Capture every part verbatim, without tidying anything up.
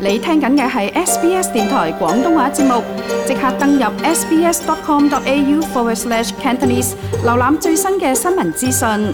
你聽緊嘅係 S B S 電台廣東話節目，即刻登入 sbs.com.au forward slash Cantonese， 瀏覽最新嘅新聞資訊。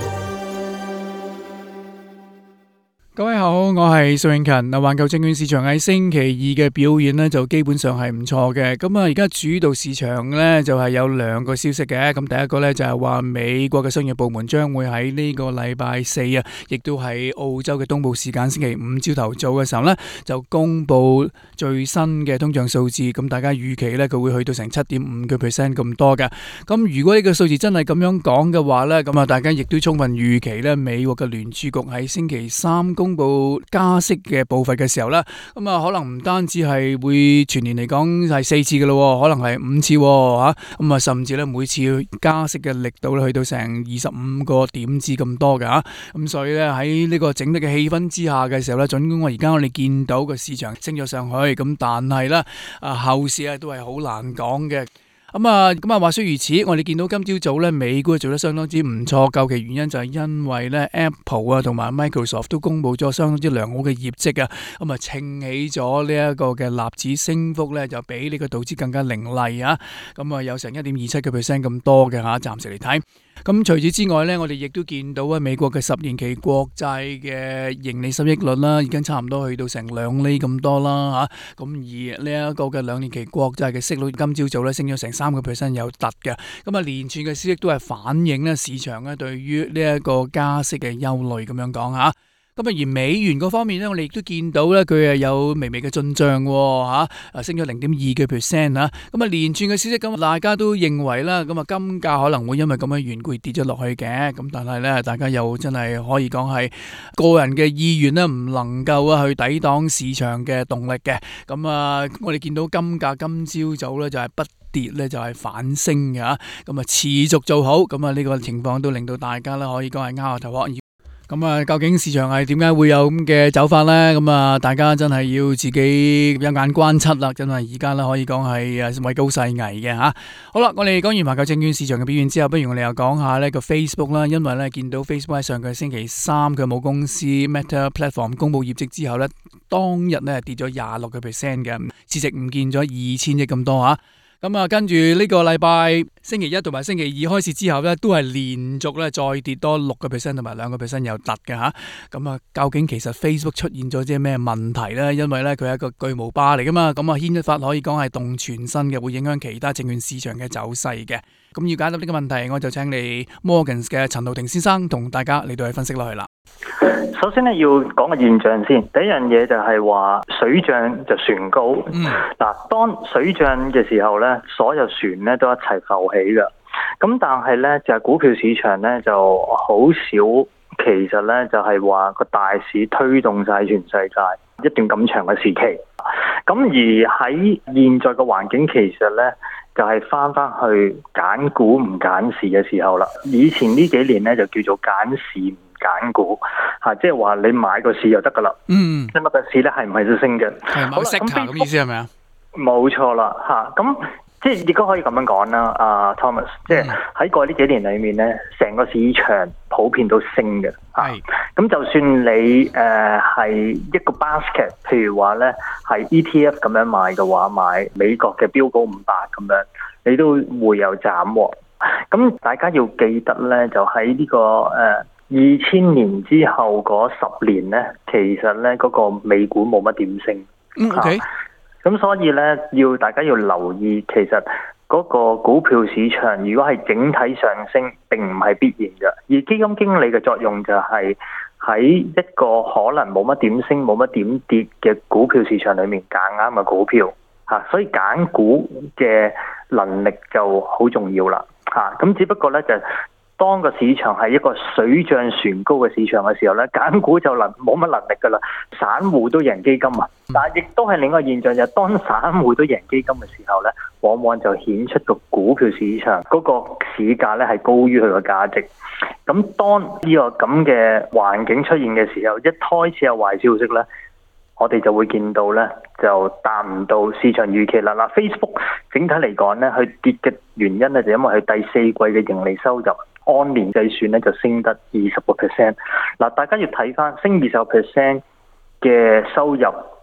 各位好，我係蘇永勤。嗱，環球證券市場喺星期二嘅表現呢，就基本上係唔錯嘅。咁啊，而家主導市場呢，就係有兩個消息嘅。咁第一個呢，就係話美國嘅商業部門將會喺呢個禮拜四啊，亦都係澳洲嘅東部時間星期五朝頭早嘅時候呢，就公布最新嘅通脹數字。咁大家預期呢，佢會去到成七點五個 percent 咁多嘅。咁如果呢個數字真係咁樣講嘅話呢，咁啊，大家亦都充分預期呢，美國嘅聯儲局喺星期三公布加息嘅步伐嘅時候呢，咁啊可能唔單止係會全年嚟講係四次嘅咯，可能係五次吓，咁啊甚至咧每次加息嘅力度咧去到成二十五個點子咁多嘅吓，咁所以咧喺呢個整體嘅氣氛之下嘅時候咧，盡管我而家我哋見到個市場升咗上去，咁但係咧啊後市啊都係好難講嘅。咁啊，咁啊，話說如此，我哋見到今朝早咧，美股做得相當之唔錯。究其原因就係因為咧 Apple 啊同埋 Microsoft 都公布咗相當之良好嘅業績啊，咁啊撐起咗呢一個嘅納指升幅咧，就比呢個道指更加凌厲啊！咁啊有成一點二七個 percent 咁多嘅吓，暫時嚟睇。咁除此之外咧，我哋亦都見到啊，美國嘅十年期國債嘅盈利收益率啦，已經差唔多去到成兩厘咁多啦吓。咁而呢一個嘅兩年期國債嘅息率，今朝早咧升咗成三個 percent 有突嘅。咁啊，連串嘅消息都係反映咧市場咧對於呢一個加息嘅憂慮咁樣講吓。咁啊，而美元嗰方面咧，我哋亦都見到咧，佢係有微微嘅進賬吓，啊升咗零點二個 percent 吓。咁啊，連串嘅消息咁，大家都認為啦，咁啊金價可能會因為咁嘅緣故跌咗落去嘅。咁但係咧，大家又真係可以講係個人嘅意願咧，唔能夠啊去抵擋市場嘅動力嘅。咁啊，我哋見到金價今朝早咧就係不跌咧，就係反升嘅吓。咁啊，持續做好，咁啊呢個情況都令到大家咧可以講係拗下頭殼。咁啊，究竟市場係點解會有咁嘅走法呢？咁啊，大家真係要自己有眼關七啦，真係而家咧可以講係誒位高勢危嘅吓。好啦，我哋講完環球證券市場嘅表現之後，不如我哋又講下呢個 Facebook 啦，因為咧見到 Facebook 喺上個星期三佢母公司 Meta Platform 公布業績之後咧，當日咧跌咗廿六個 percent 嘅，市值唔見咗二千億咁多吓。咁啊，跟住呢個禮拜星期一同埋星期二開始之後咧，都係連續咧再跌多六個 percent 同埋兩個 percent 有突嘅吓。咁啊，究竟其實 Facebook 出現咗啲咩問題咧？因為咧佢係一個巨無霸嚟噶嘛，咁啊牽一發可以講係動全身嘅，會影響其他證券市場嘅走勢嘅。咁要解答呢個問題，我就請嚟 Morgans 嘅陳浩霆先生同大家嚟到去分析落去啦。 首先咧要講個現象先，第一樣嘢就係話水漲就船高。嗱、嗯，當水漲嘅時候咧，所有船咧都一齊浮起噶。咁但係咧就係、是、股票市場咧就好少，其實咧就係話個大市推動晒全世界一段咁長嘅時期。咁而喺現在嘅環境，其實咧就係翻翻去揀股唔揀市嘅時候啦。以前呢幾年咧就叫做揀市唔揀股，吓，即係話你買個市就得噶啦。嗯，你買個市咧係唔係都升嘅？ 係買息頭咁意思係咪啊？ 冇錯啦，吓，咁即係亦都可以咁樣講啦。阿 Thomas， 即係喺過去呢幾年裏面咧，成個市場普遍都升嘅。係，咁就算你誒係、呃、一個 basket， 譬如話咧係 E T F 咁樣買嘅話，買美國嘅標普五百咁樣，你都會有斬獲。咁大家要記得咧，就喺呢、這個誒。呃二千年之後嗰十年咧，其實咧嗰個美股冇乜點升。嗯 OK。咁所以咧，要大家要留意，其實嗰個股票市場如果係整體上升，並唔係必然嘅。而基金經理嘅作用就係喺一個可能冇乜點升、冇乜點跌嘅股票市場裏面揀啱嘅股票嚇，所以揀股嘅能力就好重要啦嚇。咁只不過咧就。當個市場係一個水漲船高嘅市場嘅時候咧，揀股就能冇乜能力噶啦，散戶都贏基金啊！但係亦都係另一個現象，就係當散戶都贏基金嘅時候咧，往往就顯出個股票市場嗰個市價咧係高於佢個價值。咁當呢個咁嘅環境出現嘅時候，一開始有壞消息咧，我哋就會見到咧就達唔到市場預期啦。嗱 ，Facebook 整體嚟講咧，佢跌嘅原因咧就因為佢第四季嘅盈利收入。按年計算咧就升得二十個 percent， 嗱大家要睇翻升二十個 percent 嘅收入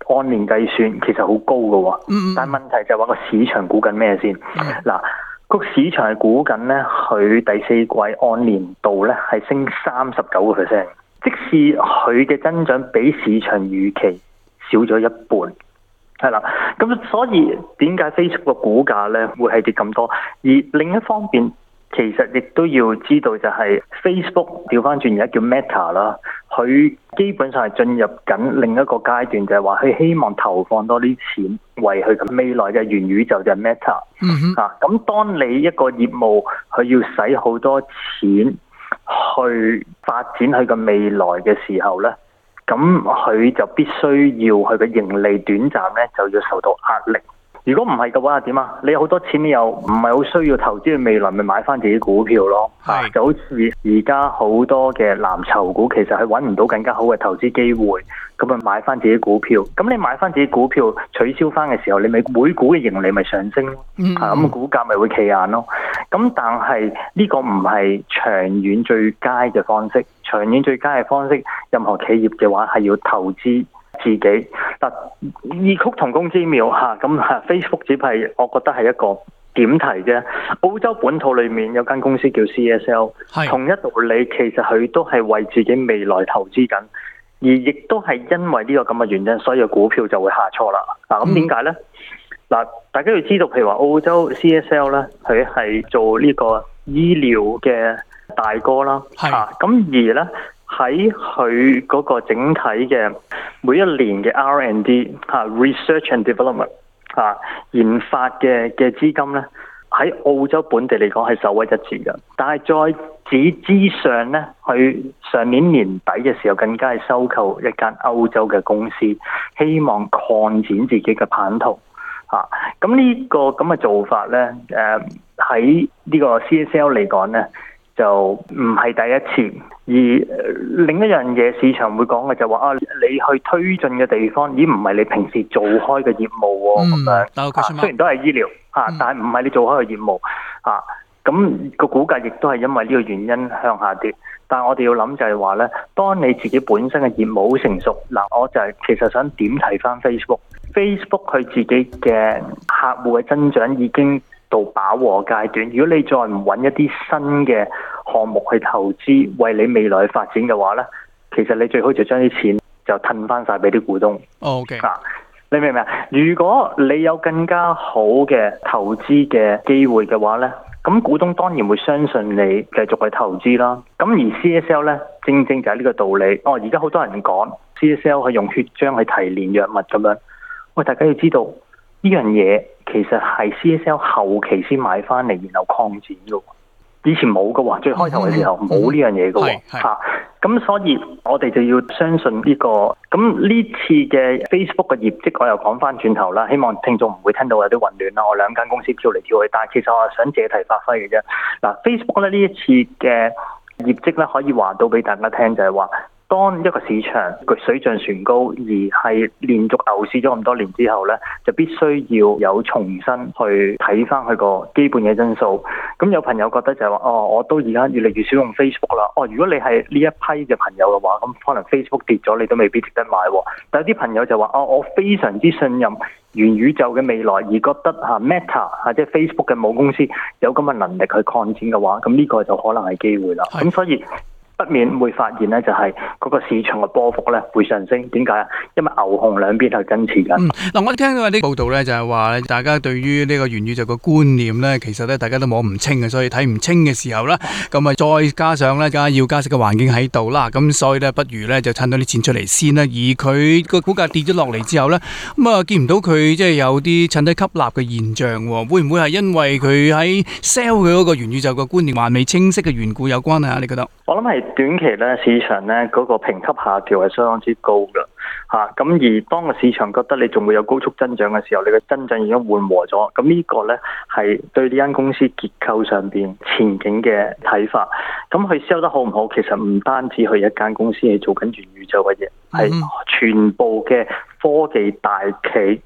按年計算其實好高㗎喎。 嗯嗯但係問題就係話個市場估緊咩先？嗱、嗯，個市場係估緊咧，佢第四季按年度咧係升三十九個 percent， 即使佢嘅增長比市場預期少咗一半。係啦，咁所以點解 Facebook 嘅股價咧會係跌咁多？而另一方面，其實亦都要知道就係 Facebook 調翻轉而家叫 Meta 啦，佢基本上係進入緊另一個階段，就係話佢希望投放多啲錢為佢嘅未來嘅元宇宙就係 Meta。嗯哼。啊，咁當你一個業務佢要使好多錢去發展佢嘅未來嘅時候咧，咁佢就必須要佢嘅盈利短暫咧就要受到壓力。如果唔係嘅話點啊？你有好多錢，你又唔係好需要投資嘅未來，咪買翻自己股票咯。係就好似而家好多嘅藍籌股，其實係揾唔到更加好嘅投資機會，咁咪買翻自己股票。咁你買翻自己股票取消翻嘅時候，你咪每股嘅盈利咪上升咯。嗯，咁股價咪會企硬咯。咁但係呢個唔係長遠最佳嘅方式。長遠最佳嘅方式，任何企業嘅話係要投資自己。嗱，異曲同工之妙嚇，咁、啊、Facebook 只係我覺得係一個點題啫。澳洲本土裏面有間公司叫 C S L， 同一道理，其實佢都係為自己未來投資緊，而亦都係因為呢個咁嘅原因，所以個股票就會下挫啦。嗱，咁點解呢？嗱、嗯，大家要知道，譬如話澳洲 C S L 咧，佢係做呢個醫療嘅大哥啦，嚇咁、啊、而咧。喺佢嗰個整體嘅每一年嘅 R and D 嚇 research and development 嚇研發嘅嘅資金咧，喺澳洲本地嚟講係首屈一指嘅。但係在此之上咧，佢上年年底嘅時候更加係收購一間歐洲嘅公司，希望擴展自己嘅版圖嚇。咁呢個咁嘅做法咧，誒喺呢個 C S L 嚟講咧，就唔係第一次。而另一樣嘢市場會講嘅就話啊，你去推進嘅地方，咦唔係你平時做開嘅業務喎，咁樣、嗯啊、雖然都係醫療嚇，嗯、但係唔係你做開嘅業務嚇，咁、啊個股價亦都係因為呢個原因向下跌。但係我哋要諗就係話咧，當你自己本身嘅業務好成熟，嗱、啊，我就係其實想點提翻 Facebook，Facebook 佢自己嘅客戶嘅增長已經到飽和階段。如果你再唔揾一啲新嘅項目去投資，為你未來發展嘅話呢，其實你最好就將啲錢就褪翻晒俾啲股東。 O K， 啊，你明唔明啊？如果你有更加好嘅投資嘅機會嘅話呢，咁股東當然會相信你繼續去投資啦。咁而 C S L 呢，正正就係呢個道理。哦，而家好多人講 C S L 係用血漿去提煉藥物咁樣。喂，大家要知道呢樣嘢其實係 C S L 後期先買翻嚟，然後擴展嘅。以前冇嘅喎，最開頭嘅時候冇呢樣嘢嘅喎，嚇咁、啊、所以我哋就要相信呢、這個。咁呢次嘅 Facebook 嘅業績，我又講翻轉頭啦，希望聽眾唔會聽到有啲混亂啦。我兩間公司跳嚟跳去，但係其實我係想借題發揮嘅啫。嗱、啊、Facebook 咧呢一次嘅業績咧，可以話到俾大家聽，就係話，當一個市場佢水漲船高，而係連續牛市咗咁多年之後呢，就必須要有重新去睇翻佢個基本嘅因素。咁有朋友覺得就係話，哦，我都而家越嚟越少用 Facebook 啦。哦，如果你係呢一批嘅朋友嘅話，咁可能 Facebook 跌咗，你都未必值得買。但有啲朋友就話，哦，我非常之信任元宇宙嘅未來，而覺得嚇 Meta 或者 Facebook 嘅母公司有咁嘅能力去擴展嘅話，咁呢個就可能係機會啦。咁所以不免會發現咧，就係嗰個市場嘅波幅咧會上升。點解啊？因為牛熊兩邊係跟持緊。 嗱、嗯，我聽到有啲報道咧，就係話大家對於呢個元宇宙嘅觀念咧，其實咧大家都摸唔清嘅，所以睇唔清嘅時候咧，咁啊再加上咧，而家要加息嘅環境喺度啦，咁所以咧，不如咧就趁到啲錢出嚟先啦。而佢個股價跌咗落嚟之後咧，咁啊見唔到佢即係有啲趁低吸納嘅現象喎，會唔會係因為佢喺 sell 佢嗰個元宇宙嘅觀念還未清晰嘅緣故有關係啊？你覺得？ 我諗係短期咧，市場咧嗰個評級下調係相當之高㗎嚇。咁而當個市場覺得你仲會有高速增長嘅時候，你嘅增長已經緩和咗。咁呢個咧係對呢間公司結構上邊前景嘅睇法。咁佢 sell 得好唔好，其實唔單止佢一間公司係做緊元宇宙嘅嘢，係全部嘅科技大企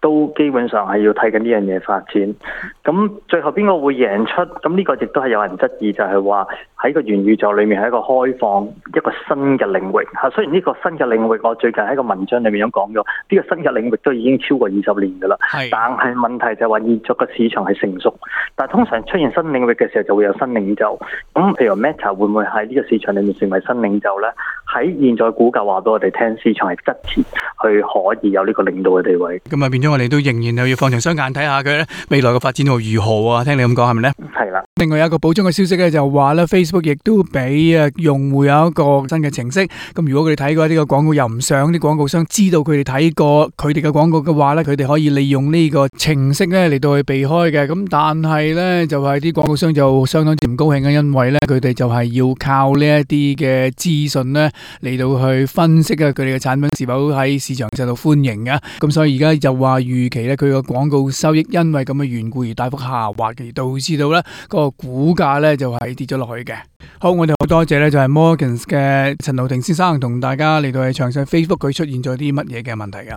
都基本上係要睇緊呢樣嘢發展。咁最後邊個會贏出？咁呢個亦都係有人質疑，就係話喺個元宇宙裏面係一個開放一個新嘅領域嚇。雖然呢個新嘅領域，我最近喺個文章裏面都講咗，呢、呢個新嘅領域都已經超過二十年㗎啦。係，但係問題就係話現在個市場係成熟，但係通常出現新領域嘅時候就會有新領袖。咁譬如 Meta 會唔會喺呢個市場裏面成為新領袖呢？喺現在股價話俾我哋聽，市場係質疑去可以有呢個領導嘅地位。 咁啊變咗我哋都仍然係要放長雙眼睇下佢未來嘅發展會如何啊？聽你咁講係咪呢？ 係啦。 另外有一個補充嘅消息咧，就話咧 Facebook 亦都俾啊用戶有一個新嘅程式。咁如果佢哋睇過呢個廣告又唔想啲廣告商知道佢哋睇過佢哋嘅廣告嘅話咧，佢哋可以利用呢個程式咧嚟到去避開嘅。咁但係咧就係啲廣告商就相當之唔高興嘅，因為咧佢哋就係要靠呢一啲嘅資訊咧嚟到去分析啊佢哋嘅產品是否喺市場受到歡迎啊。咁所以而家就話預期咧佢個廣告收益因為咁嘅緣故而大幅下滑，而導致到咧個股價咧就係跌咗落去嘅。好，我哋好多謝咧就係 Morgans 嘅陳浩霆先生同大家嚟到去詳細 Facebook 佢出現咗啲乜嘢嘅問題噶。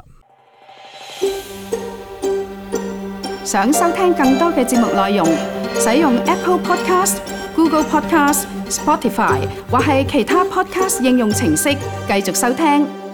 想收聽更多嘅節目內容，使用 Apple Podcast、Google Podcast、Spotify 或係其他 Podcast 應用程式繼續收聽。